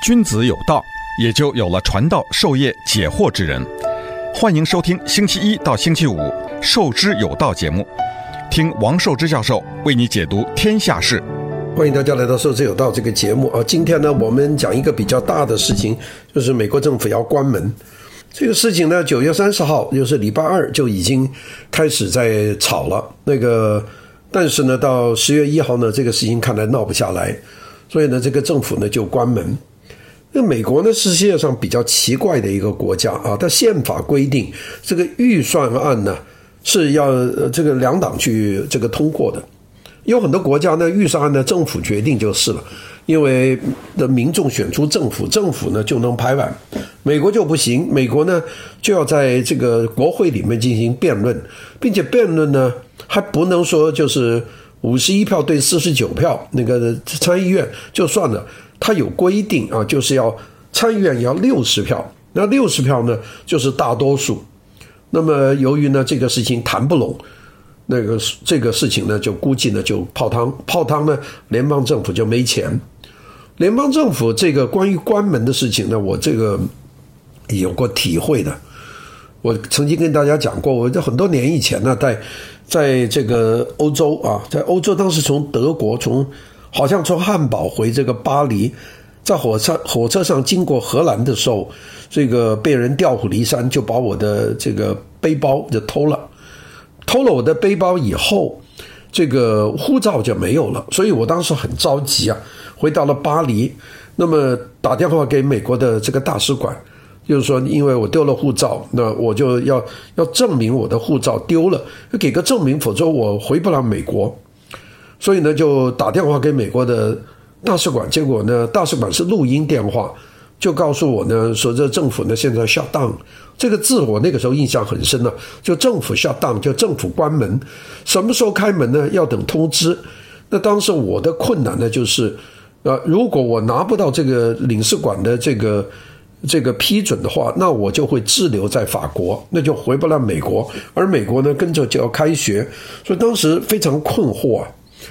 君子有道，也就有了传道授业解惑之人。欢迎收听星期一到星期五《授之有道》节目，听王寿之教授为你解读天下事。 欢迎大家来到《授之有道》这个节目啊！今天呢，我们讲一个比较大的事情，就是美国政府要关门。这个事情呢，9月30号，就是礼拜二就已经开始在吵了。但是呢，到10月1号呢，这个事情看来闹不下来，所以呢，这个政府呢就关门。那美国呢是世界上比较奇怪的一个国家啊，它宪法规定这个预算案呢是要这个两党去这个通过的。有很多国家呢预算案呢政府决定就是了，因为的民众选出政府，政府呢就能拍板。美国就不行，美国呢就要在这个国会里面进行辩论，并且辩论呢还不能说就是51票对49票，那个参议院就算了，它有规定啊，就是要参议院要60票，那60票呢就是大多数。那么由于呢这个事情谈不拢，这个事情呢就估计呢就泡汤呢，联邦政府就没钱。联邦政府这个关于关门的事情呢，我这个有过体会的。我曾经跟大家讲过，我在很多年以前呢，在这个欧洲啊，在欧洲当时从德国好像从汉堡回这个巴黎，在火车上经过荷兰的时候，这个被人调虎离山，就把我的这个背包就偷了我的背包以后，这个护照就没有了，所以我当时很着急啊，回到了巴黎，那么打电话给美国的这个大使馆，就是说因为我丢了护照，那我就要证明我的护照丢了，给个证明，否则我回不了美国。所以呢就打电话给美国的大使馆，结果呢大使馆是录音电话，就告诉我呢说这政府呢现在 shut down， 这个字我那个时候印象很深了，就政府 shut down， 就政府关门，什么时候开门呢要等通知。那当时我的困难呢就是如果我拿不到这个领事馆的这个批准的话，那我就会滞留在法国，那就回不了美国，而美国呢跟着就要开学，所以当时非常困惑啊。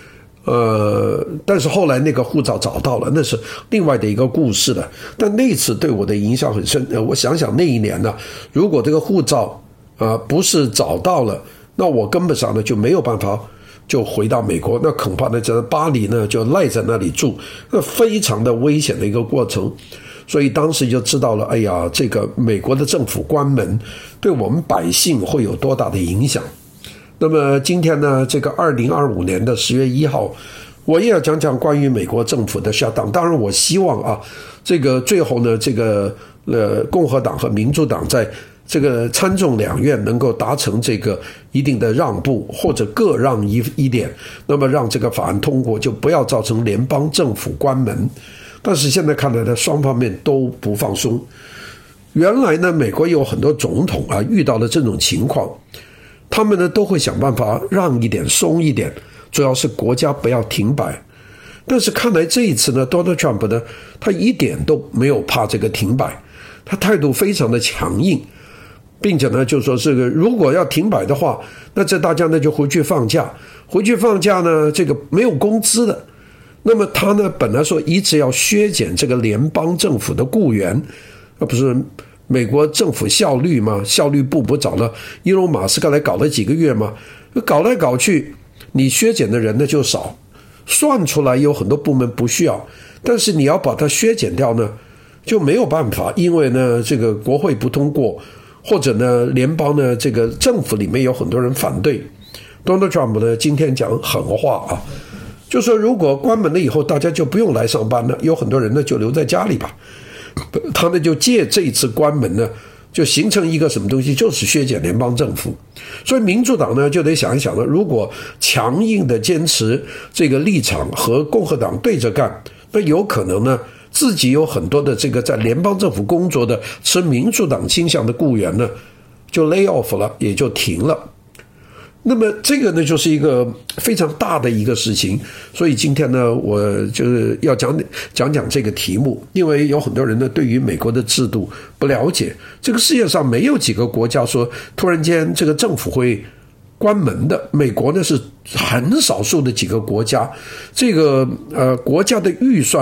但是后来那个护照找到了，那是另外的一个故事了。但那次对我的影响很深。我想想那一年呢，如果这个护照不是找到了，那我根本上呢就没有办法就回到美国，那恐怕呢在巴黎呢就赖在那里住，那非常的危险的一个过程。所以当时就知道了，哎呀，这个美国的政府关门对我们百姓会有多大的影响。那么今天呢，这个2025年的10月1号，我也要讲讲关于美国政府的shut down。当然我希望啊，这个最后呢，这个共和党和民主党在这个参众两院能够达成这个一定的让步，或者各让一点，那么让这个法案通过，就不要造成联邦政府关门。但是现在看来呢，双方面都不放松。原来呢，美国有很多总统啊，遇到了这种情况，他们呢都会想办法让一点松一点，主要是国家不要停摆。但是看来这一次呢 Donald Trump 呢，他一点都没有怕这个停摆，他态度非常的强硬，并且呢就说这个如果要停摆的话，那这大家呢就回去放假呢这个没有工资的。那么他呢本来说一直要削减这个联邦政府的雇员，不是美国政府效率吗？效率部不找了伊隆马斯克来搞了几个月吗？搞来搞去，你削减的人呢就少，算出来有很多部门不需要，但是你要把它削减掉呢，就没有办法，因为呢这个国会不通过，或者呢联邦呢这个政府里面有很多人反对。Donald Trump 呢今天讲狠话啊，就说如果关门了以后，大家就不用来上班了，有很多人呢就留在家里吧。他呢就借这一次关门呢，就形成一个什么东西，就是削减联邦政府。所以民主党呢就得想一想了，如果强硬的坚持这个立场和共和党对着干，那有可能呢自己有很多的这个在联邦政府工作的持民主党倾向的雇员呢就 lay off 了，也就停了。那么这个呢就是一个非常大的一个事情，所以今天呢我就是要讲这个题目，因为有很多人呢对于美国的制度不了解，这个世界上没有几个国家说突然间这个政府会关门的，美国呢是很少数的几个国家，这个国家的预算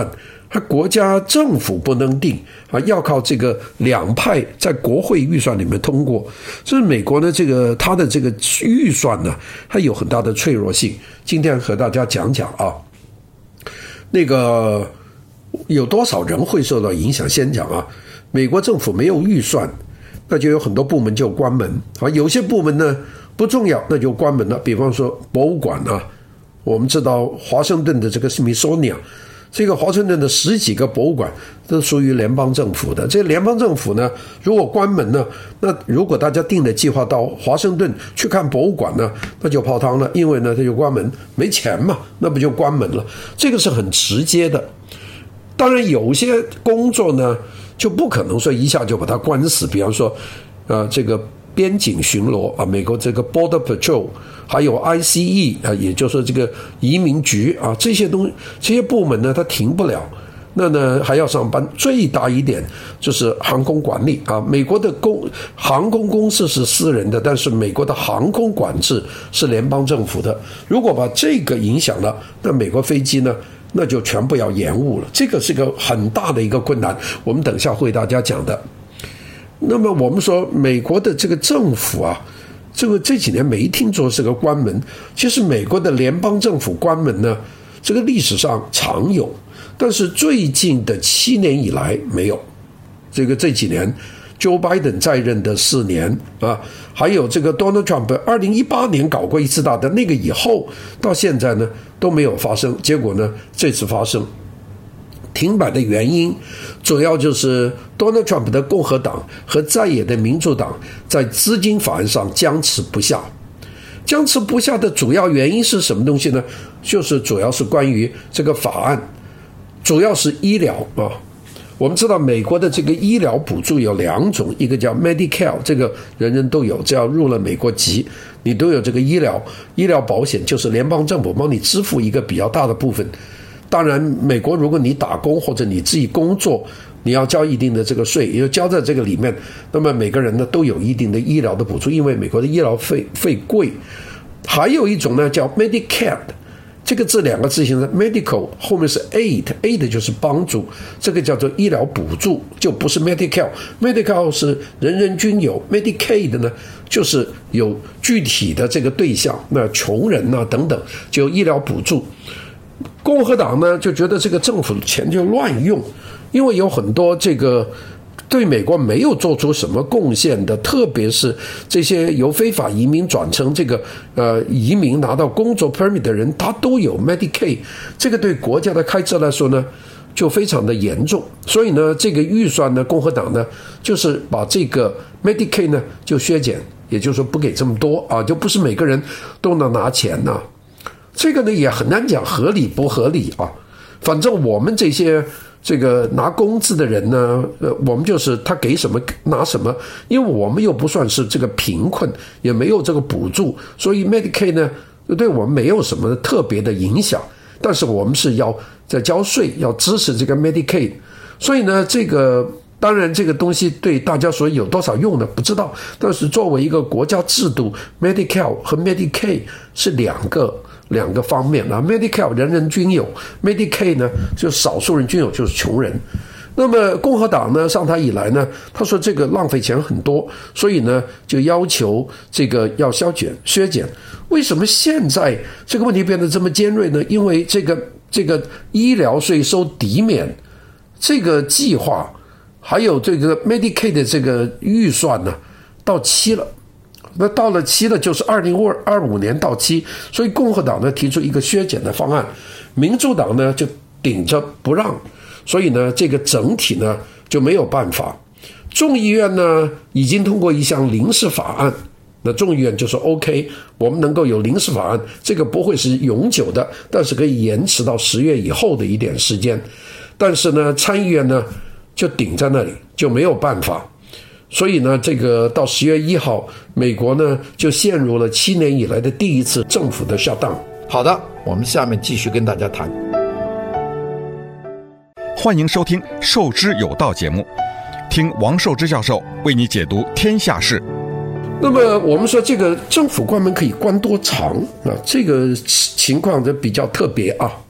他国家政府不能定啊，要靠这个两派在国会预算里面通过。所以美国呢，它的这个预算呢，它有很大的脆弱性。今天和大家讲讲啊，那个有多少人会受到影响？先讲啊，美国政府没有预算，那就有很多部门就关门啊。有些部门呢不重要，那就关门了。比方说博物馆啊，我们知道华盛顿的这个 Smithsonian。这个华盛顿的10几个博物馆都属于联邦政府的。这联邦政府呢，如果关门呢，那如果大家定的计划到华盛顿去看博物馆呢，那就泡汤了，因为呢它就关门，没钱嘛，那不就关门了？这个是很直接的。当然有些工作呢就不可能说一下就把它关死，比方说这个边境巡逻啊，美国这个 Border Patrol， 还有 ICE 啊，也就是说这个移民局啊，这些部门呢，它停不了，那呢还要上班。最大一点就是航空管理啊，美国的航空公司是私人的，但是美国的航空管制是联邦政府的。如果把这个影响了，那美国飞机呢，那就全部要延误了。这个是个很大的一个困难，我们等一下会大家讲的。那么我们说美国的这个政府啊，这几年没听说是个关门。其实美国的联邦政府关门呢，这个历史上常有，但是最近的7年以来没有。这几年 Joe Biden 在任的4年啊，还有这个 Donald Trump 2018年搞过一次大的，那个以后到现在呢都没有发生。结果呢这次发生。停摆的原因主要就是 Donald Trump 的共和党和在野的民主党在资金法案上僵持不下。僵持不下的主要原因是什么东西呢？就是主要是关于这个法案，主要是医疗啊。我们知道美国的这个医疗补助有2种，一个叫 Medicare， 这个人人都有，只要入了美国籍，你都有这个医疗保险，就是联邦政府帮你支付一个比较大的部分。当然美国如果你打工或者你自己工作，你要交一定的这个税，也就交在这个里面，那么每个人呢都有一定的医疗的补助，因为美国的医疗费贵。还有一种呢叫 Medicaid， 这个字2个字形成 medical， 后面是 aid 就是帮助，这个叫做医疗补助，就不是 Medicaid 是人人均有， Medicaid 呢就是有具体的这个对象，那穷人啊等等就有医疗补助。共和党呢就觉得这个政府的钱就乱用，因为有很多这个对美国没有做出什么贡献的，特别是这些由非法移民转成这个移民拿到工作 permit 的人，他都有 Medicaid， 这个对国家的开支来说呢就非常的严重。所以呢这个预算呢，共和党呢就是把这个 Medicaid 呢就削减，也就是说不给这么多啊，就不是每个人都能拿钱啊。这个呢也很难讲合理不合理啊。反正我们这个拿工资的人呢，我们就是他给什么拿什么，因为我们又不算是这个贫困，也没有这个补助，所以 Medicaid 呢对我们没有什么特别的影响。但是我们是要在交税，要支持这个 Medicaid， 所以呢这个当然这个东西对大家说有多少用呢不知道，但是作为一个国家制度， Medicare 和 Medicaid 是两个方面啊。 Medicare 人人均有， Medicaid 呢就少数人均有，就是穷人。那么共和党呢上台以来呢，他说这个浪费钱很多，所以呢就要求这个要削减。为什么现在这个问题变得这么尖锐呢？因为这个医疗税收抵免这个计划还有这个 Medicaid 的这个预算呢到期了，那到了期了就是2025年到期，所以共和党呢提出一个削减的方案，民主党呢就顶着不让，所以呢这个整体呢就没有办法。众议院呢已经通过一项临时法案，那众议院就说 OK， 我们能够有临时法案，这个不会是永久的，但是可以延迟到10月以后的一点时间。但是呢参议院呢就顶在那里，就没有办法。所以呢这个到10月1号美国呢就陷入了7年以来的第一次政府的 shutdown。 好的，我们下面继续跟大家谈。 欢迎收听授之有道节目，听王寿之教授为你解读天下事。 那么我们说这个政府关门可以关多长啊？这个情况就比较特别啊。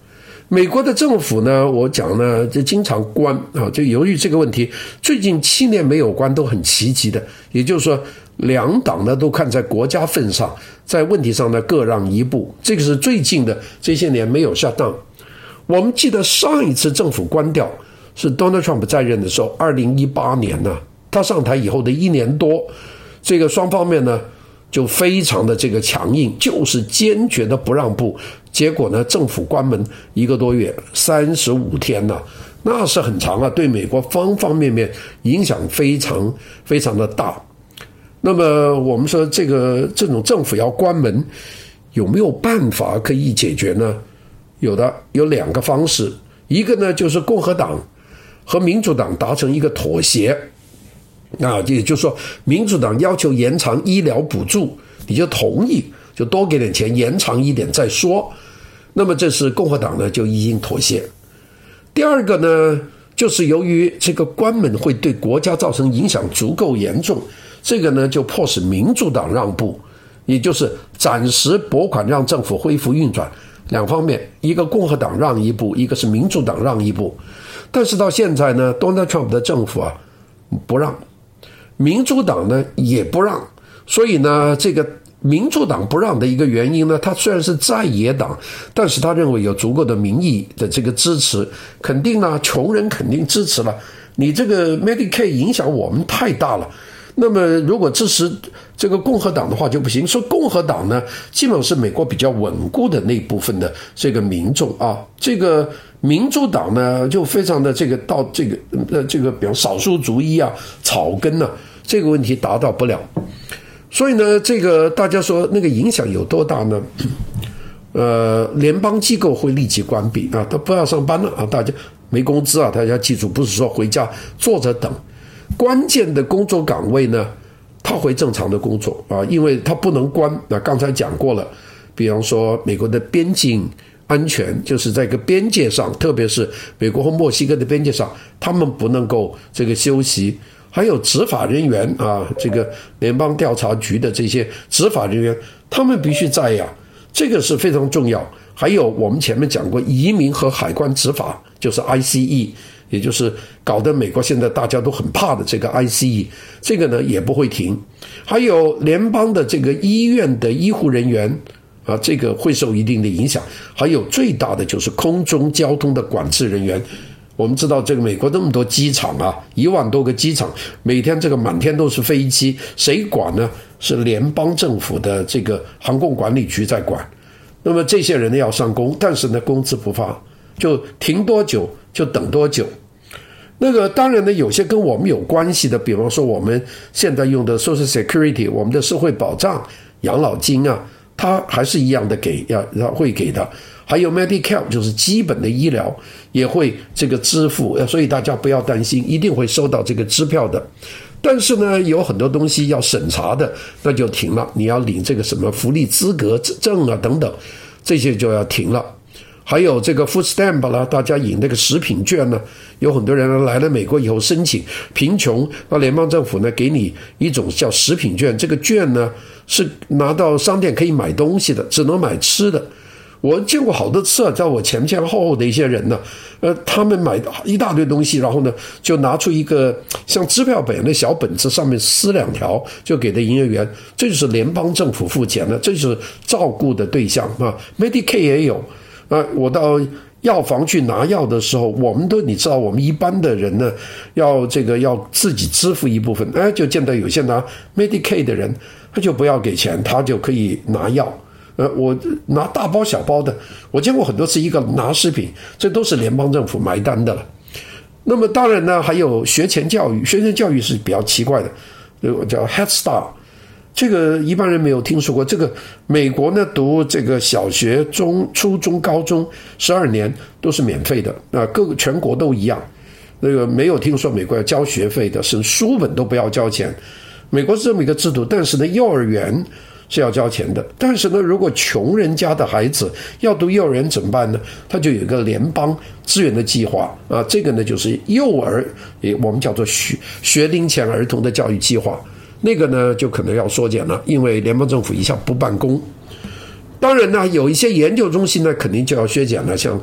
美国的政府呢，我讲呢就经常关啊，就由于这个问题，最近7年没有关都很奇迹的，也就是说两党呢都看在国家份上，在问题上呢各让一步，这个是最近的这些年没有shut down。我们记得上一次政府关掉是 Donald Trump 在任的时候，2018年呢，他上台以后的1年多，这个双方面呢就非常的这个强硬，就是坚决的不让步。结果呢，政府关门1个多月，35天呢，那是很长啊，对美国方方面面影响非常非常的大。那么我们说这种政府要关门，有没有办法可以解决呢？有2个方式，一个呢就是共和党和民主党达成一个妥协。也就是说，民主党要求延长医疗补助，你就同意，就多给点钱，延长一点再说。那么这是共和党呢就已经妥协。第二个呢，就是由于这个关门会对国家造成影响足够严重，这个呢就迫使民主党让步，也就是暂时拨款让政府恢复运转。两方面，一个共和党让一步，一个是民主党让一步。但是到现在呢 ，Donald Trump 的政府不让。民主党呢也不让，所以呢，这个民主党不让的一个原因呢，他虽然是在野党，但是他认为有足够的民意的这个支持，肯定呢，穷人肯定支持了。你这个 Medicaid 影响我们太大了，那么如果支持这个共和党的话就不行。说共和党呢，基本上是美国比较稳固的那部分的这个民众啊，这个民主党呢就非常的这个到这个比如少数族裔草根这个问题达到不了。所以呢，这个大家说那个影响有多大呢？联邦机构会立即关闭他不要上班了大家没工资大家记住，不是说回家坐着等。关键的工作岗位呢，他会正常的工作因为他不能关。刚才讲过了，比方说美国的边境安全，就是在一个边界上，特别是美国和墨西哥的边界上，他们不能够这个休息。还有执法人员这个联邦调查局的这些执法人员，他们必须在这个是非常重要。还有我们前面讲过移民和海关执法，就是 ICE， 也就是搞得美国现在大家都很怕的这个 ICE， 这个呢也不会停。还有联邦的这个医院的医护人员这个会受一定的影响。还有最大的就是空中交通的管制人员。我们知道这个美国那么多机场1万多个机场，每天这个满天都是飞机，谁管呢？是联邦政府的这个航空管理局在管。那么这些人要上工，但是呢工资不发，就停多久就等多久。那个当然呢，有些跟我们有关系的，比方说我们现在用的 Social Security， 我们的社会保障养老金它还是一样的会给的。还有 Medicare 就是基本的医疗也会这个支付，所以大家不要担心，一定会收到这个支票的。但是呢，有很多东西要审查的，那就停了。你要领这个什么福利资格证等等，这些就要停了。还有这个 Food Stamp 啦，大家领那个食品券呢，有很多人来了美国以后申请贫穷，那联邦政府呢给你一种叫食品券，这个券呢是拿到商店可以买东西的，只能买吃的。我见过好多次在我前后的一些人呢，他们买一大堆东西，然后呢就拿出一个像支票本的小本子，上面撕2条就给的营业员，这就是联邦政府付钱了，这就是照顾的对象Medicaid 也有我到药房去拿药的时候，你知道我们一般的人呢要自己支付一部分，就见到有些拿 Medicaid 的人，他就不要给钱，他就可以拿药。我拿大包小包的，我见过很多次，一个拿食品，这都是联邦政府埋单的了。那么当然呢，还有学前教育是比较奇怪的，叫 Head Start， 这个一般人没有听说过。这个美国呢读这个小学、初中、高中12年都是免费的全国都一样。那个没有听说美国要交学费的，是书本都不要交钱。美国是这么一个制度，但是呢，幼儿园是要交钱的。但是呢，如果穷人家的孩子要读幼儿园怎么办呢？他就有一个联邦资源的计划这个呢就是幼儿，我们叫做学龄前儿童的教育计划。那个呢就可能要缩减了，因为联邦政府一下不办公。当然呢，有一些研究中心呢肯定就要削减了，像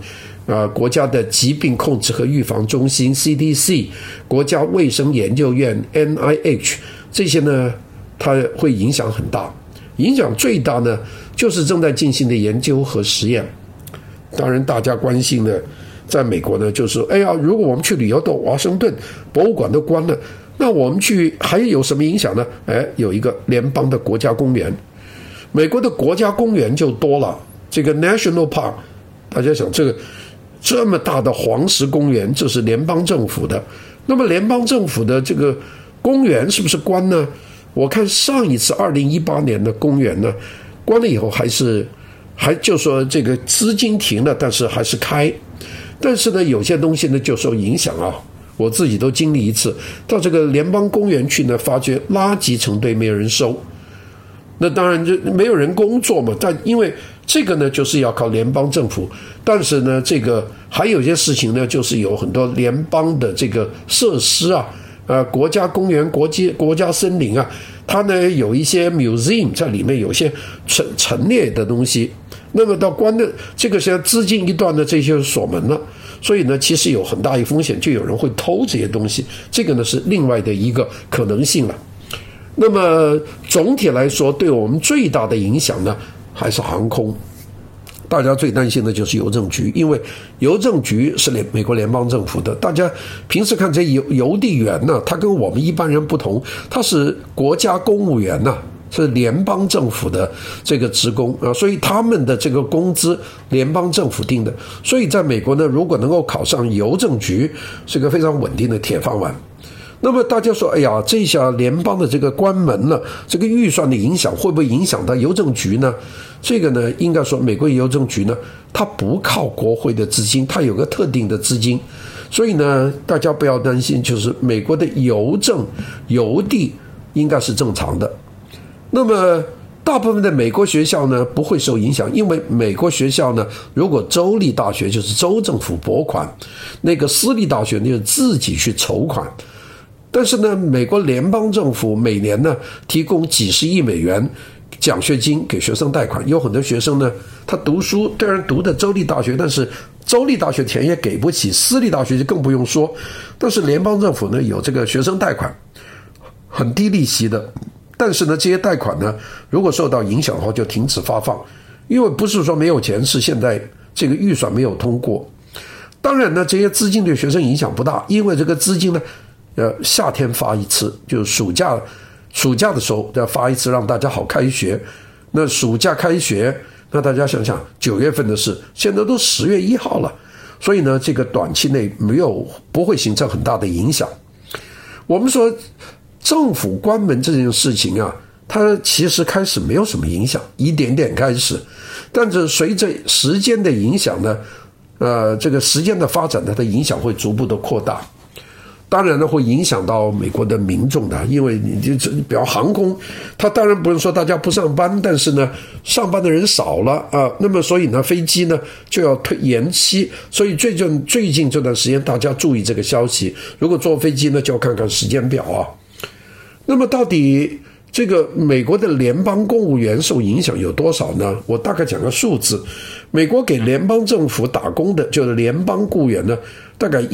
国家的疾病控制和预防中心 CDC、国家卫生研究院 NIH， 这些呢，它会影响很大。影响最大呢，就是正在进行的研究和实验。当然，大家关心的，在美国呢，就是哎呀，如果我们去旅游到华盛顿，博物馆都关了，那我们去还有什么影响呢？有一个联邦的国家公园，美国的国家公园就多了。这个 National Park， 大家想这么大的黄石公园，这是联邦政府的。那么联邦政府的这个公园是不是关呢？我看上一次2018年的公园呢，关了以后还就说这个资金停了，但是还是开。但是呢，有些东西呢就受影响啊。我自己都经历一次，到这个联邦公园去呢，发觉垃圾成堆，没有人收。那当然就没有人工作嘛，但因为这个呢就是要靠联邦政府，但是呢这个还有一些事情呢，就是有很多联邦的这个设施啊，国家公园、国家森林啊，它呢有一些 museum 在里面，有一些陈列的东西。那么到关的这个时候资金一断呢，这些锁门了，所以呢其实有很大一风险，就有人会偷这些东西，这个呢是另外的一个可能性了。那么总体来说，对我们最大的影响呢，还是航空。大家最担心的就是邮政局，因为邮政局是美国联邦政府的。大家平时看这邮递员呢，他跟我们一般人不同，他是国家公务员呢，是联邦政府的这个职工啊，所以他们的这个工资联邦政府定的。所以在美国呢，如果能够考上邮政局，是个非常稳定的铁饭碗。那么大家说，哎呀，这下联邦的这个关门了，这个预算的影响会不会影响到邮政局呢？这个呢，应该说美国邮政局呢，它不靠国会的资金，它有个特定的资金，所以呢，大家不要担心，就是美国的邮递应该是正常的。那么大部分的美国学校呢不会受影响，因为美国学校呢，如果州立大学就是州政府拨款，那个私立大学就自己去筹款。但是呢，美国联邦政府每年呢提供几十亿美元奖学金给学生贷款，有很多学生呢，他读书虽然读的州立大学，但是州立大学钱也给不起，私立大学就更不用说。但是联邦政府呢有这个学生贷款，很低利息的，但是呢这些贷款呢，如果受到影响的话就停止发放，因为不是说没有钱，是现在这个预算没有通过。当然呢，这些资金对学生影响不大，因为这个资金呢夏天发一次，就是暑假的时候要发一次，让大家好开学。那暑假开学，那大家想想9月份的事，现在都10月1号了，所以呢这个短期内不会形成很大的影响。我们说政府关门这件事情啊，它其实开始没有什么影响，一点点开始，但是随着时间的影响呢，这个时间的发展，它的影响会逐步的扩大。当然呢，会影响到美国的民众的，因为你就比如航空，它当然不是说大家不上班，但是呢，上班的人少了啊，那么所以呢，飞机呢就要延期，所以最近这段时间大家注意这个消息，如果坐飞机呢，就要看看时间表啊。那么到底这个美国的联邦公务员受影响有多少呢？我大概讲个数字，美国给联邦政府打工的，就是联邦雇员呢，大概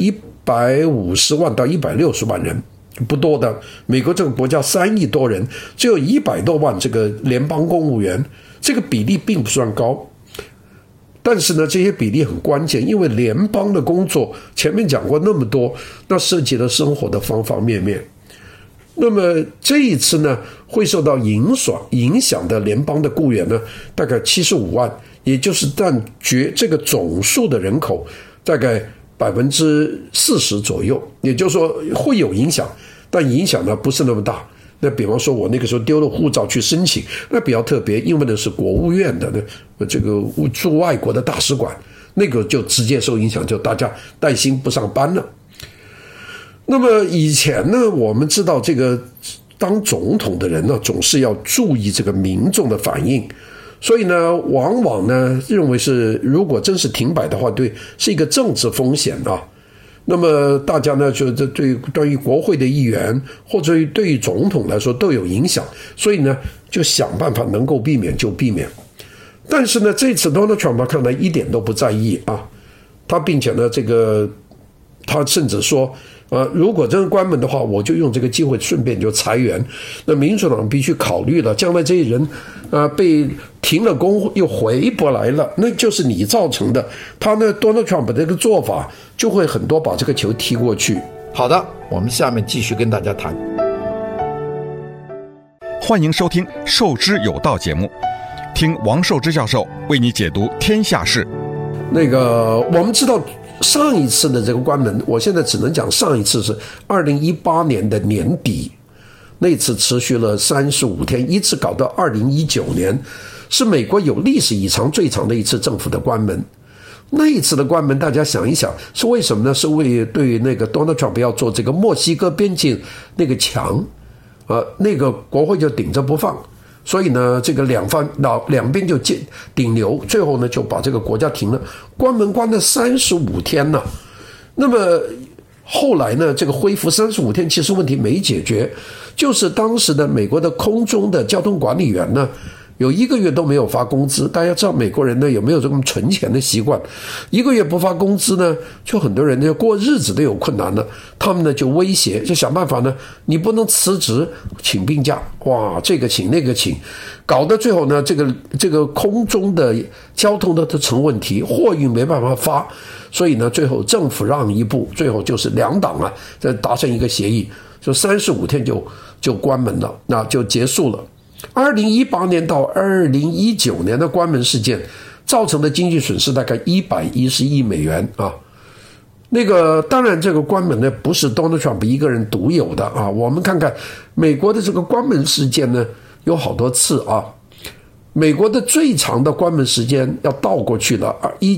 150万到160万人，不多的。美国这个国家3亿多人，只有100多万这个联邦公务员，这个比例并不算高。但是呢，这些比例很关键，因为联邦的工作前面讲过那么多，那涉及了生活的方方面面。那么这一次呢，会受到影响的联邦的雇员呢，大概75万，也就是占这个总数的人口大概40%左右，也就是说会有影响，但影响呢不是那么大。那比方说我那个时候丢了护照去申请，那比较特别，因为那是国务院的这个驻外国的大使馆，那个就直接受影响，就大家带薪不上班了。那么以前呢，我们知道这个当总统的人呢，总是要注意这个民众的反应，所以呢，往往呢认为是如果真是停摆的话，是一个政治风险啊。那么大家呢，就对于国会的议员或者对于总统来说都有影响，所以呢，就想办法能够避免就避免。但是呢，这次 Donald Trump 看来一点都不在意啊。 他并且呢，他甚至说，如果真关门的话，我就用这个机会顺便就裁员。那民主党必须考虑了，将来这些人被停了工又回不来了，那就是你造成的。他呢 Donald Trump 的这个做法就会很多把这个球踢过去。 好的，我们下面继续跟大家谈。 欢迎收听授之有道节目，听王寿之教授为你解读天下事。 我们知道上一次的这个关门，我现在只能讲上一次是2018年的年底，那次持续了35天，一直搞到2019年，是美国有历史以长最长的一次政府的关门。那一次的关门，大家想一想，是为什么呢？是为对那个 Donald Trump 要做这个墨西哥边境那个墙，那个国会就顶着不放，所以呢，这个两边就顶流，最后呢就把这个国家停了，关门关了35天呢。那么后来呢，这个恢复35天，其实问题没解决，就是当时的美国的空中的交通管理员呢，有1个月都没有发工资。大家知道美国人呢有没有这种存钱的习惯？1个月不发工资呢，就很多人呢过日子都有困难了。他们呢就威胁，就想办法呢，你不能辞职，请病假，哇，这个请那个请，搞得最后呢，这个空中的交通都成问题，货运没办法发，所以呢，最后政府让一步，最后就是两党再达成一个协议，就35天就关门了，那就结束了。2018年到2019年的关门事件造成的经济损失大概110亿美元啊。当然这个关门呢不是 Donald Trump 一个人独有的啊。我们看看美国的这个关门事件呢有好多次啊。美国的最长的关门时间要倒过去了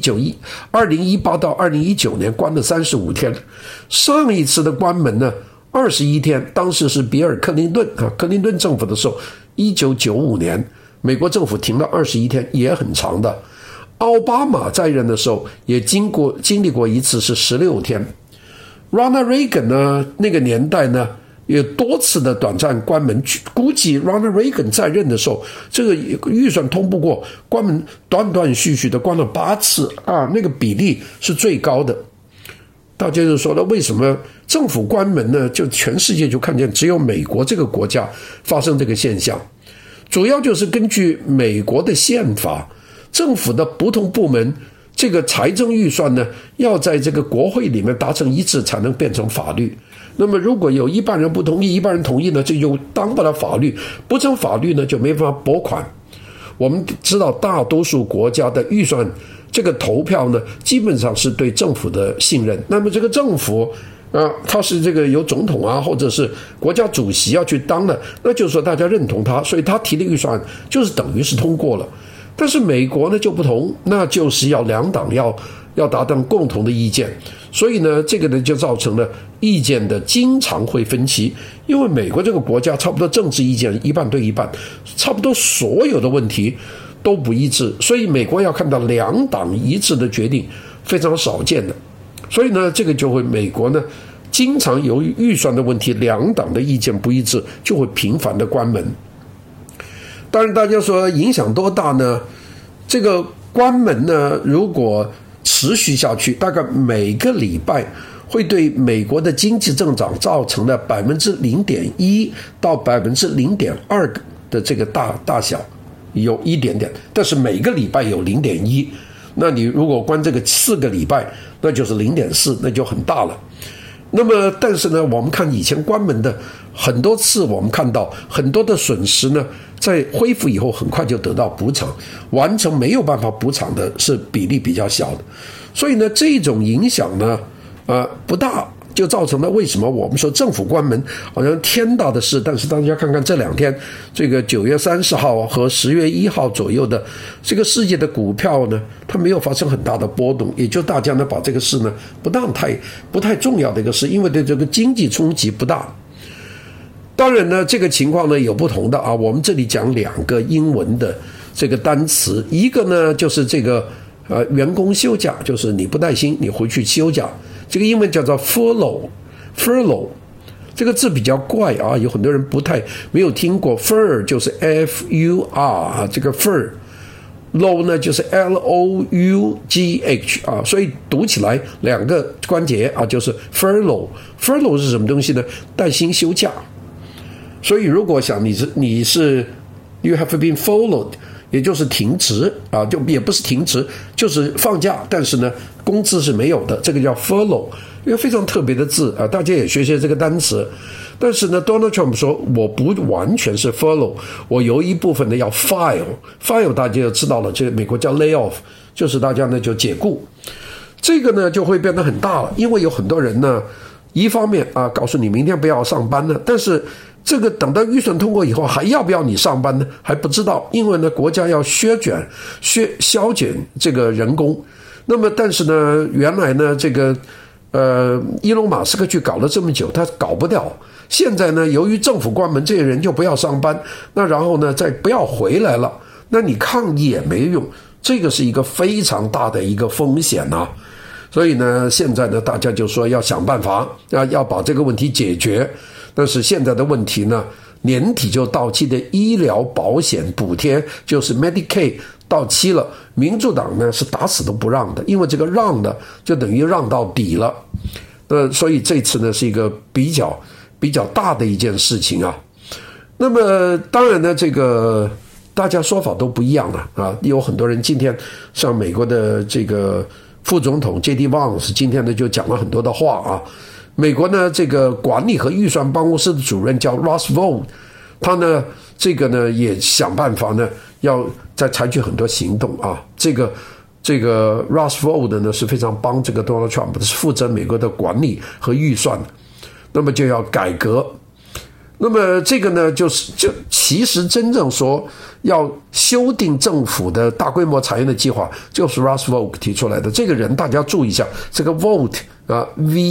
，2018到2019年关了35天。上一次的关门呢21天，当时是比尔·克林顿政府的时候，1995年美国政府停了21天，也很长的。奥巴马在任的时候也经历过一次是16天。Ronald Reagan 呢，那个年代呢有多次的短暂关门，估计 Ronald Reagan 在任的时候，这个预算通不过，关门断断续续的关了8次啊，那个比例是最高的。大家就说了，为什么政府关门呢？就全世界就看见只有美国这个国家发生这个现象，主要就是根据美国的宪法，政府的不同部门这个财政预算呢，要在这个国会里面达成一致才能变成法律。那么如果有一半人不同意，一半人同意呢，这就当不了法律，不成法律呢就没办法拨款。我们知道大多数国家的预算这个投票呢，基本上是对政府的信任。那么这个政府他是这个由总统或者是国家主席要去当的，那就是说大家认同他，所以他提的预算就是等于是通过了。但是美国呢就不同，那就是要两党要达成共同的意见，所以呢这个呢就造成了意见的经常会分歧。因为美国这个国家差不多政治意见一半对一半，差不多所有的问题都不一致，所以美国要看到两党一致的决定非常少见的。所以呢这个就会美国呢经常由于预算的问题，两党的意见不一致，就会频繁的关门。当然大家说影响多大呢？这个关门呢如果持续下去，大概每个礼拜会对美国的经济增长造成了 0.1% 到 0.2% 的这个大小，有一点点，但是每个礼拜有 0.1%， 那你如果关这个4个礼拜，那就是 0.4%， 那就很大了。那么但是呢，我们看以前关门的很多次，我们看到很多的损失呢在恢复以后很快就得到补偿，完成没有办法补偿的是比例比较小的。所以呢这种影响呢不大，就造成了为什么我们说政府关门好像天大的事。但是大家看看这2天，这个9月30号和10月1号左右的这个世界的股票呢，它没有发生很大的波动，也就大家呢把这个事呢不太重要的一个事，因为对这个经济冲击不大。当然呢这个情况呢有不同的我们这里讲2个英文的这个单词，一个呢就是这个员工休假，就是你不带薪你回去休假，这个英文叫做 furlough， 这个字比较怪有很多人没有听过。 fur 就是 F-U-R 这个 fur ，Lough 呢就是 L-O-U-G-H 啊，所以读起来两个关节啊，就是 furlough。furlough 是什么东西呢？带薪休假。所以如果想你是 you have been furloughed， 也就是停职啊，就也不是停职，就是放假，但是呢工资是没有的，这个叫 furlough， 一个非常特别的字啊，大家也学学这个单词。但是呢 Donald Trump 说我不完全是 furlough， 我有一部分呢要 fire 大家就知道了，这美国叫 lay off， 就是大家呢就解雇。这个呢就会变得很大了，因为有很多人呢一方面啊告诉你明天不要上班呢，但是这个等到预算通过以后还要不要你上班呢？还不知道，因为呢国家要削减这个人工。那么但是呢原来呢这个伊隆马斯克去搞了这么久，他搞不掉。现在呢由于政府关门，这些人就不要上班，那然后呢再不要回来了，那你抗议也没用，这个是一个非常大的一个风险啊。所以呢现在呢大家就说要想办法要把这个问题解决。但是现在的问题呢，年底就到期的医疗保险补贴就是 Medicaid 到期了，民主党呢是打死都不让的，因为这个让呢就等于让到底了。所以这次呢是一个比较大的一件事情啊。那么当然呢这个大家说法都不一样了啊，有很多人今天像美国的这个副总统 J.D. Vance 今天呢就讲了很多的话啊。美国呢这个管理和预算办公室的主任叫 Ross Vought， 他呢这个呢也想办法呢要再采取很多行动啊。这个 Ross Vought 呢是非常帮这个 Donald Trump， 是负责美国的管理和预算，那么就要改革。那么这个呢就其实真正说要修订政府的大规模裁员的计划，就是 Ross Vought 提出来的。这个人大家注意一下，这个 Vought 啊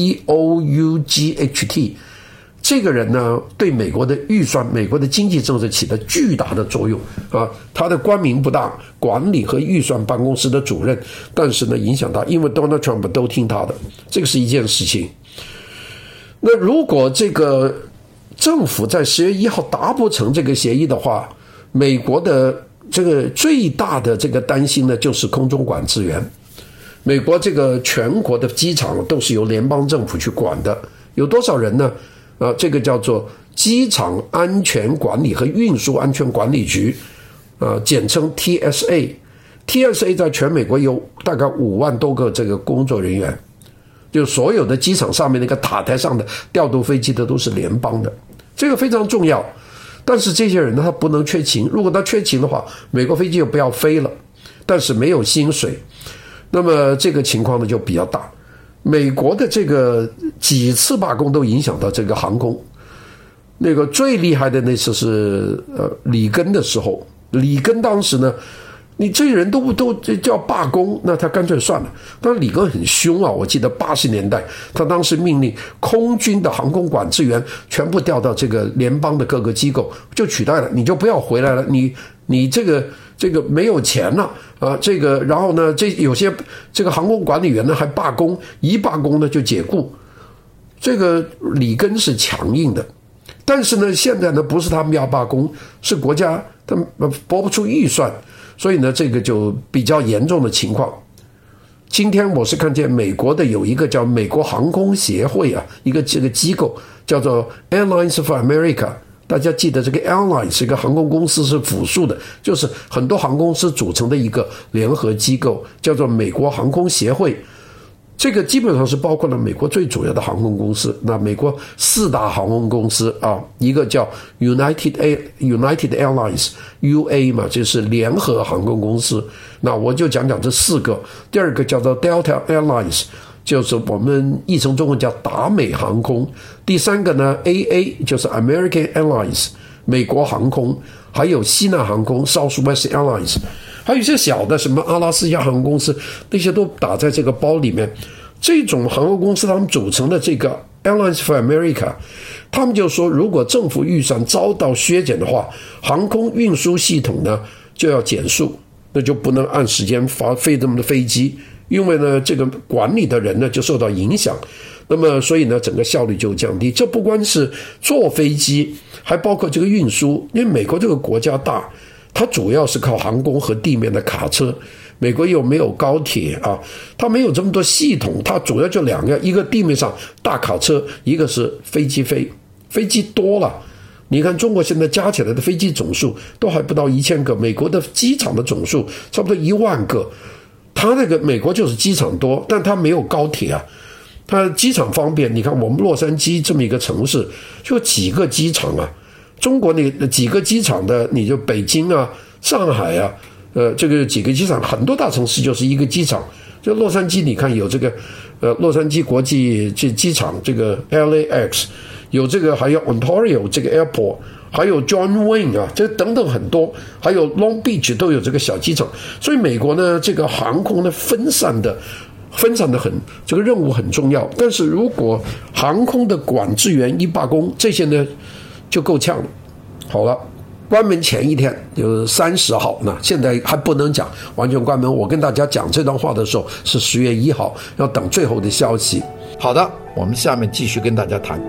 V-O-U-G-H-T， 这个人呢对美国的预算、美国的经济政策起了巨大的作用啊。他的官名不大，管理和预算办公室的主任，但是呢影响大，因为 Donald Trump 都听他的，这个是一件事情。那如果这个政府在10月1号达不成这个协议的话，美国的这个最大的这个担心呢就是空中管制员。美国这个全国的机场都是由联邦政府去管的，有多少人呢？这个叫做机场安全管理和运输安全管理局，简称 TSA。TSA 在全美国有大概5万多个这个工作人员，就所有的机场上面那个塔台上的调度飞机的都是联邦的，这个非常重要。但是这些人呢他不能缺勤，如果他缺勤的话，美国飞机就不要飞了，但是没有薪水，那么这个情况呢就比较大。美国的这个几次罢工都影响到这个航空。那个最厉害的那次是里根的时候，里根当时呢你这些人都叫罢工，那他干脆算了。但是里根很凶啊，我记得80年代他当时命令空军的航空管制员全部调到这个联邦的各个机构，就取代了，你就不要回来了，你这个没有钱了啊，这个然后呢这有些这个航空管理员呢还罢工，一罢工呢就解雇。这个里根是强硬的，但是呢现在呢不是他们要罢工，是国家他们拨不出预算，所以呢这个就比较严重的情况。今天我是看见美国的有一个叫美国航空协会啊，一个这个机构叫做 Airlines for America， 大家记得这个 airline 是一个航空公司，是复数的，就是很多航空公司组成的一个联合机构，叫做美国航空协会。这个基本上是包括了美国最主要的航空公司，那美国4大航空公司啊，一个叫 United Airlines UA 嘛，就是联合航空公司。那我就讲这4个。第二个叫做 Delta Airlines， 就是我们译成中文叫达美航空。第3个呢 AA 就是 American Airlines 美国航空，还有西南航空 Southwest Airlines，还有一些小的什么阿拉斯加航空公司，那些都打在这个包里面。这种航空公司他们组成的这个 Airlines for America， 他们就说如果政府预算遭到削减的话，航空运输系统呢就要减速，那就不能按时间飞这么的飞机，因为呢这个管理的人呢就受到影响，那么所以呢整个效率就降低。这不光是坐飞机，还包括这个运输，因为美国这个国家大， 它主要是靠航空和地面的卡车。美国又没有高铁啊，它没有这么多系统，它主要就两个，一个地面上大卡车，一个是飞机飞。飞机多了，你看中国现在加起来的飞机总数都还不到1000个，美国的机场的总数差不多1万个。它那个美国就是机场多，但它没有高铁啊。它机场方便，你看我们洛杉矶这么一个城市，就几个机场啊。中国那几个机场的，你就北京啊、上海啊，这个几个机场，很多大城市就是一个机场。就洛杉矶，你看有这个洛杉矶国际机场，这个 LAX， 有这个还有 Ontario 这个 Airport， 还有 John Wayne 啊，这等等很多，还有 Long Beach 都有这个小机场。所以美国呢，这个航空呢分散的很，这个任务很重要。但是如果航空的管制员一罢工，这些呢就够呛了。好了，关门前一天就是30号，那现在还不能讲完全关门。我跟大家讲这段话的时候是10月1号，要等最后的消息。 好的，我们下面继续跟大家谈。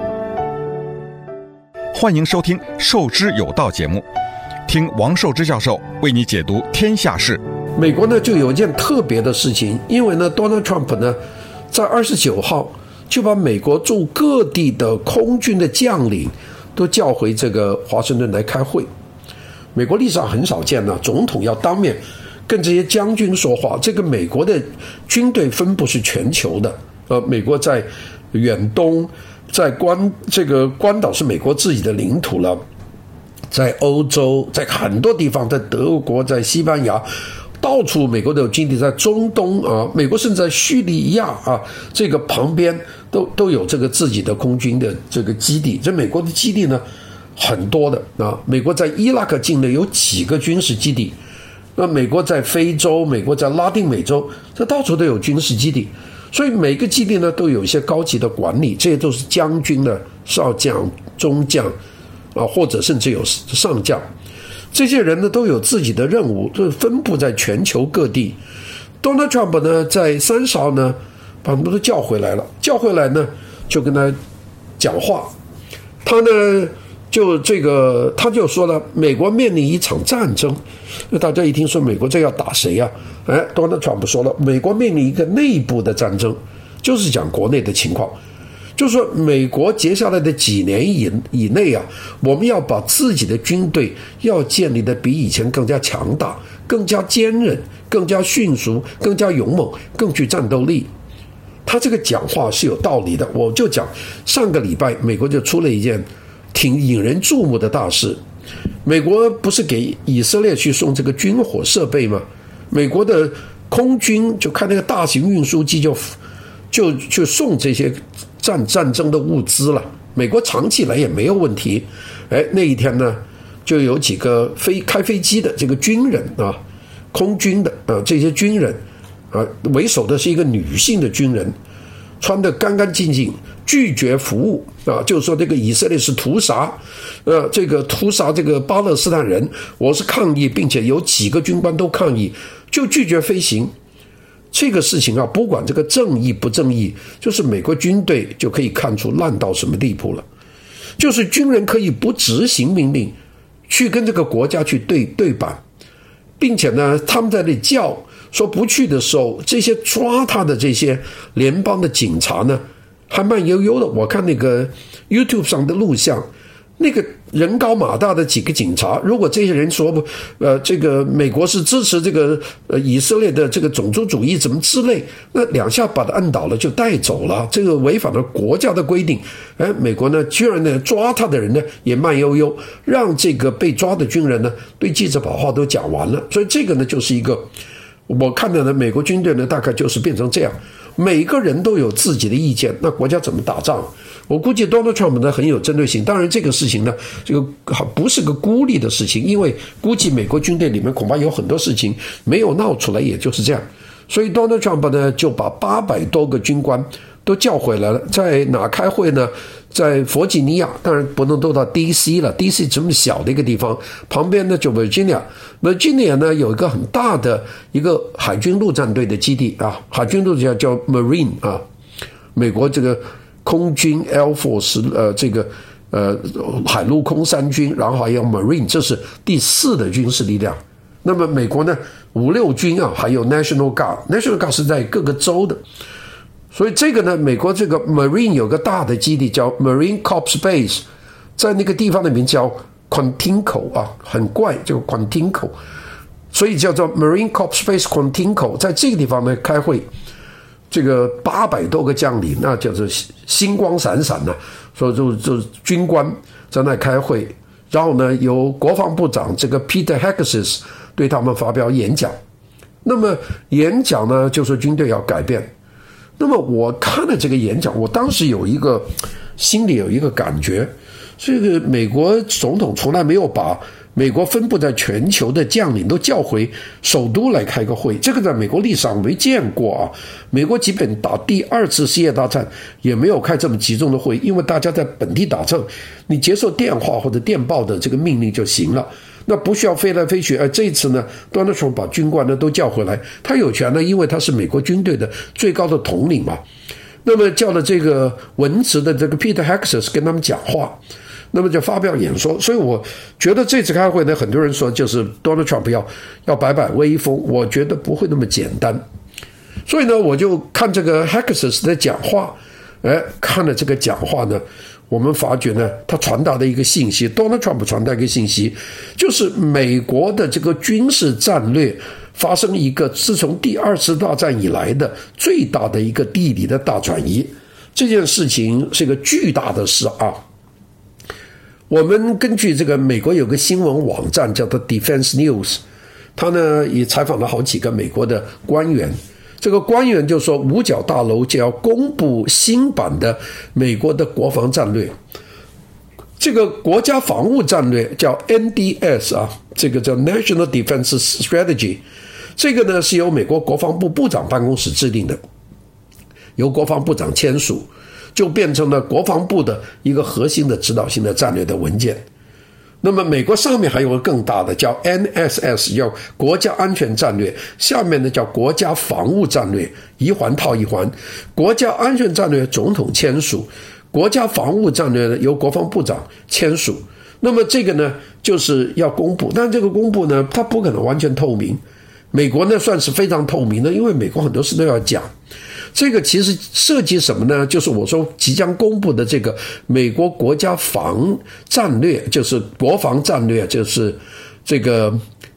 欢迎收听《受之有道》节目，听王寿之教授为你解读天下事。 美国呢就有一件特别的事情，因为呢 Donald Trump 呢在29号就把美国驻各地的空军的将领都叫回这个华盛顿来开会。美国历史上很少见呢，总统要当面跟这些将军说话。这个美国的军队分布是全球的，美国在远东，在这个关岛是美国自己的领土了，在欧洲，在很多地方，在德国，在西班牙，到处美国都有基地，在中东啊，美国甚至在叙利亚啊这个旁边都有这个自己的空军的这个基地。这美国的基地呢很多的啊，美国在伊拉克境内有几个军事基地，那美国在非洲，美国在拉丁美洲，这到处都有军事基地。所以每个基地呢都有一些高级的管理，这些都是将军的少将、中将啊，或者甚至有上将。这些人呢都有自己的任务，就分布在全球各地。Donald Trump 呢在30号呢把他们都叫回来了，叫回来呢就跟他讲话。他呢他就说了，美国面临一场战争。大家一听说美国这要打谁啊？Donald Trump 说了，美国面临一个内部的战争，就是讲国内的情况。就是说美国接下来的几年以内啊，我们要把自己的军队要建立的比以前更加强大，更加坚韧，更加迅速，更加勇猛，更具战斗力。他这个讲话是有道理的。我就讲上个礼拜美国就出了一件挺引人注目的大事。美国不是给以色列去送这个军火设备吗？美国的空军就开那个大型运输机就去送这些战争的物资了。美国长期以来也没有问题。那一天呢就有几个开飞机的这个军人啊，空军的这些军人啊，为首的是一个女性的军人，穿得干干净净，拒绝服务啊，就是说这个以色列是屠杀，这个屠杀这个巴勒斯坦人，我是抗议，并且有几个军官都抗议，就拒绝飞行。这个事情啊，不管这个正义不正义，就是美国军队就可以看出烂到什么地步了。就是军人可以不执行命令，去跟这个国家去对板，并且呢，他们在那里叫说不去的时候，这些抓他的这些联邦的警察呢，还慢悠悠的。我看那个 YouTube 上的录像，那个人高马大的几个警察，如果这些人说这个美国是支持这个以色列的这个种族主义怎么之类，那两下把他按倒了就带走了，这个违反了国家的规定。美国呢居然呢抓他的人呢也慢悠悠，让这个被抓的军人呢对记者把话都讲完了。所以这个呢就是一个，我看到的美国军队呢大概就是变成这样，每个人都有自己的意见，那国家怎么打仗？我估计 Donald Trump 呢很有针对性。当然这个事情呢，这个不是个孤立的事情，因为估计美国军队里面恐怕有很多事情没有闹出来，也就是这样。所以 Donald Trump 呢就把800多个军官都叫回来了。在哪开会呢？在弗吉尼亚，当然不能都到 DC 了， DC 这么小的一个地方，旁边呢就 Virginia 呢有一个很大的一个海军陆战队的基地啊，海军陆战叫 Marine 啊，美国这个空军 Air Force 这个海陆空三军，然后还有 Marine， 这是第4的军事力量。那么美国呢5、6军啊，还有 National Guard 是在各个州的。所以这个呢，美国这个 Marine 有个大的基地叫 Marine Corps Base， 在那个地方的名叫 Quantico 啊，很怪，这个 Quantico， 所以叫做 Marine Corps Base Quantico， 在这个地方呢开会，这个800多个将领，那叫做星光闪闪的，所以就军官在那开会，然后呢由国防部长这个 Peter Hegseth 对他们发表演讲。那么演讲呢就说军队要改变。那么我看了这个演讲，我当时心里有一个感觉，这个美国总统从来没有把美国分布在全球的将领都叫回首都来开个会，这个在美国历史上没见过啊。美国基本打第2次世界大战也没有开这么集中的会，因为大家在本地打仗，你接受电话或者电报的这个命令就行了，那不需要飞来飞去。这一次呢 Donald Trump 把军官呢都叫回来，他有权呢，因为他是美国军队的最高的统领嘛。那么叫了这个文职的这个 Peter Hegseth 跟他们讲话，那么就发表演说。所以我觉得这次开会呢，很多人说就是 Donald Trump 要摆摆威风，我觉得不会那么简单。所以呢，我就看这个 Hegseth 的讲话，看了这个讲话呢，我们发觉呢，他传达的一个信息 ，Donald Trump 传达一个信息，就是美国的这个军事战略发生一个自从第2次大战以来的最大的一个地理的大转移。这件事情是一个巨大的事啊。我们根据这个美国有个新闻网站叫做 Defense News， 他呢也采访了好几个美国的官员。这个官员就说五角大楼就要公布新版的美国的国防战略，这个国家防务战略叫 NDS 啊，这个叫 National Defense Strategy， 这个呢是由美国国防部部长办公室制定的，由国防部长签署，就变成了国防部的一个核心的指导性的战略的文件。那么美国上面还有个更大的叫 NSS， 叫国家安全战略，下面呢叫国家防务战略，一环套一环。国家安全战略总统签署，国家防务战略呢由国防部长签署。那么这个呢就是要公布，但这个公布呢它不可能完全透明。美国呢算是非常透明的，因为美国很多事都要讲。这个其实涉及什么呢？就是我说即将公布的这个美国国家防战略，就是国防战略，就是这个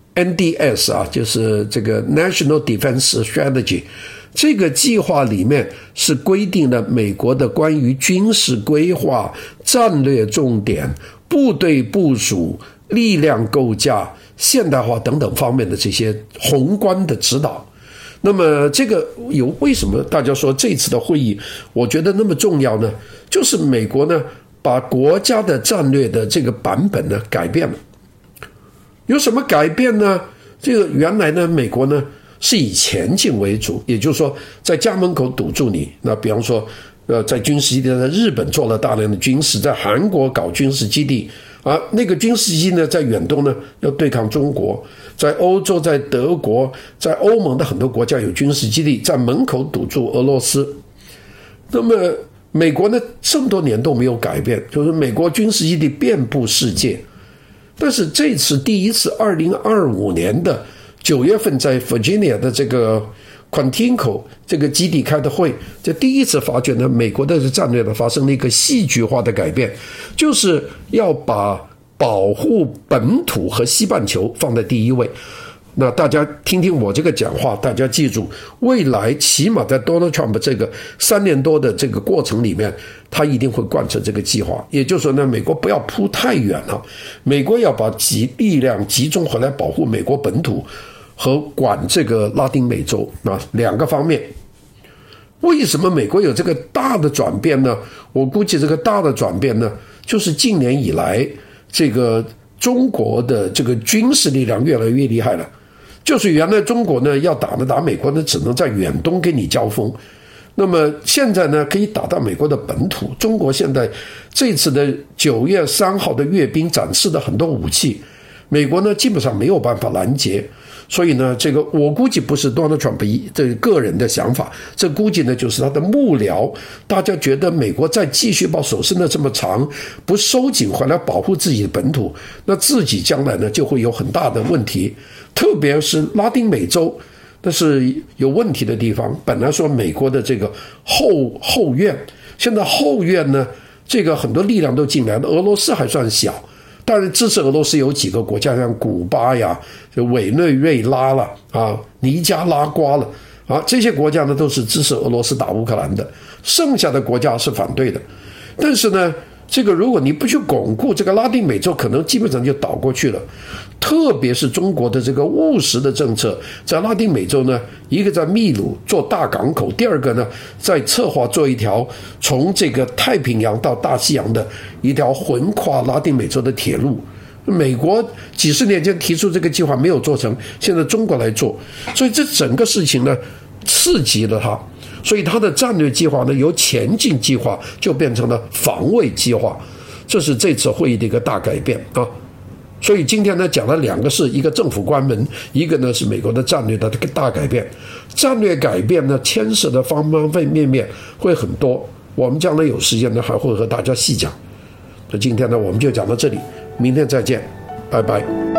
NDS 啊，就是这个 National Defense Strategy。这个计划里面是规定了美国的关于军事规划、战略重点、部队部署、力量构架、现代化等等方面的这些宏观的指导。那么这个为什么大家说这次的会议我觉得那么重要呢？就是美国呢把国家的战略的这个版本呢改变了。有什么改变呢？这个原来呢美国呢是以前进为主，也就是说在家门口堵住你。那比方说在军事基地，在日本做了大量的军事，在韩国搞军事基地啊，那个军事基地呢在远东呢要对抗中国，在欧洲，在德国，在欧盟的很多国家有军事基地，在门口堵住俄罗斯。那么美国呢这么多年都没有改变，就是美国军事基地遍布世界。但是这次第一次2025年的9月份在 Virginia 的这个 Quantico 这个基地开的会，这第一次发觉呢美国的战略呢发生了一个戏剧化的改变，就是要把保护本土和西半球放在第一位。那大家听听我这个讲话，大家记住，未来起码在 Donald Trump 这个3年多的这个过程里面，他一定会贯彻这个计划。也就是说呢，美国不要扑太远了，美国要把力量集中回来保护美国本土和管这个拉丁美洲2个方面。为什么美国有这个大的转变呢？我估计这个大的转变呢，就是近年以来这个中国的这个军事力量越来越厉害了。就是原来中国呢要打美国呢，只能在远东跟你交锋，那么现在呢可以打到美国的本土。中国现在这次的9月3号的阅兵展示的很多武器，美国呢基本上没有办法拦截。 所以呢，这个我估计不是 Donald Trump 这个人的想法，这估计呢就是他的幕僚，大家觉得美国再继续把手伸得这么长，不收紧回来保护自己的本土，那自己将来呢就会有很大的问题，特别是拉丁美洲，那是有问题的地方。本来说美国的这个后院，现在后院呢，这个很多力量都进来了，俄罗斯还算小。当然支持俄罗斯有几个国家，像古巴呀、委内瑞拉了啊、尼加拉瓜了啊，这些国家呢都是支持俄罗斯打乌克兰的，剩下的国家是反对的。但是呢，这个如果你不去巩固这个拉丁美洲，可能基本上就倒过去了。特别是中国的这个务实的政策，在拉丁美洲呢，一个在秘鲁做大港口，第二个呢，在策划做一条从这个太平洋到大西洋的一条横跨拉丁美洲的铁路。美国几十年前提出这个计划没有做成，现在中国来做，所以这整个事情呢，刺激了他。所以他的战略计划呢，由前进计划就变成了防卫计划，这是这次会议的一个大改变啊。所以今天呢讲了两个事，一个政府关门，一个呢是美国的战略的大改变。战略改变呢牵涉的方方面面会很多，我们将来有时间呢还会和大家细讲。那今天呢我们就讲到这里，明天再见，拜拜。